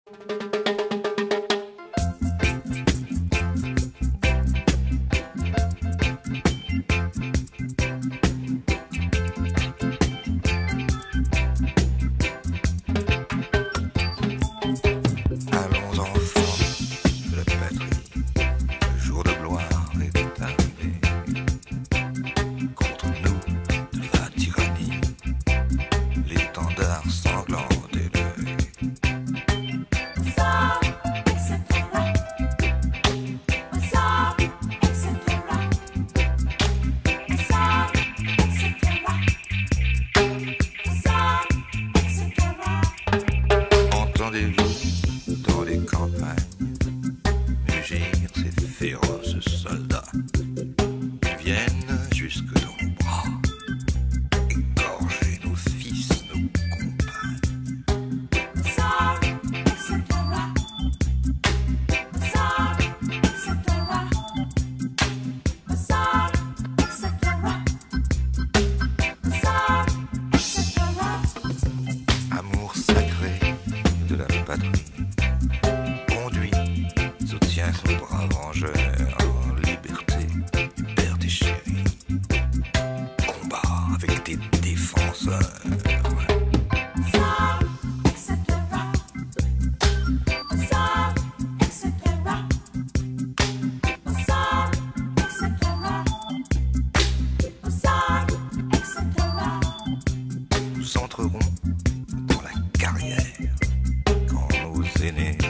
Allons enfants de la patrie, le jour de gloire est arrivé. Contre nous de la tyrannie, l'étendard sanglant élevé. Entendez-vous dans les campagnes mugir ces féroces soldats? Ils viennent jusque dans nos bras, égorger nos fils, nos compagnes. Amour sacré de la patrie, conduit, soutient son brave vengeur en liberté, père des chéris, combat avec tes défenseurs. Nous entrerons dans la carrière quand nos aînés